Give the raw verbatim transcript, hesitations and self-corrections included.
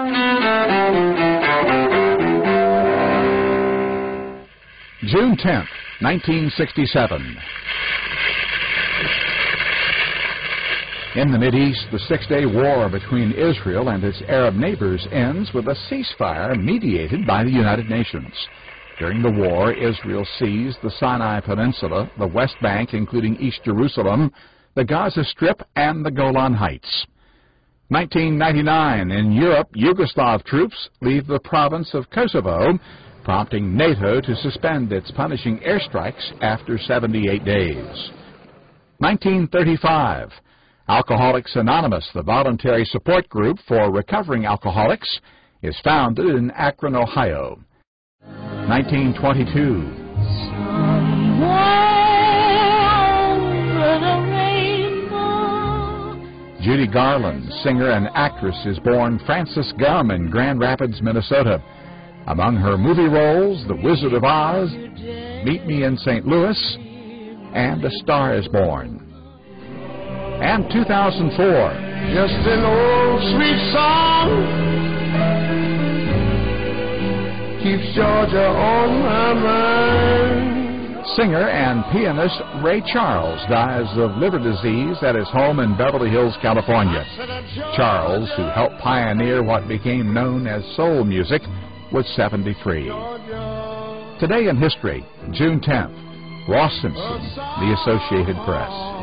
June tenth, nineteen sixty-seven. In the Mideast, the six-day war between Israel and its Arab neighbors ends with a ceasefire mediated by the United Nations. During the war, Israel seized the Sinai Peninsula, the West Bank, including East Jerusalem, the Gaza Strip, and the Golan Heights. nineteen ninety-nine, in Europe, Yugoslav troops leave the province of Kosovo, prompting NATO to suspend its punishing airstrikes after seventy-eight days. nineteen thirty-five, Alcoholics Anonymous, the voluntary support group for recovering alcoholics, is founded in Akron, Ohio. nineteen twenty-two, Judy Garland, singer and actress, is born Frances Gum in Grand Rapids, Minnesota. Among her movie roles, The Wizard of Oz, Meet Me in Saint Louis, and A Star is Born. And two thousand four, just an old sweet song keeps Georgia on my mind. Singer and pianist Ray Charles dies of liver disease at his home in Beverly Hills, California. Charles, who helped pioneer what became known as soul music, was seventy-three. Today in history, June tenth, Ross Simpson, The Associated Press.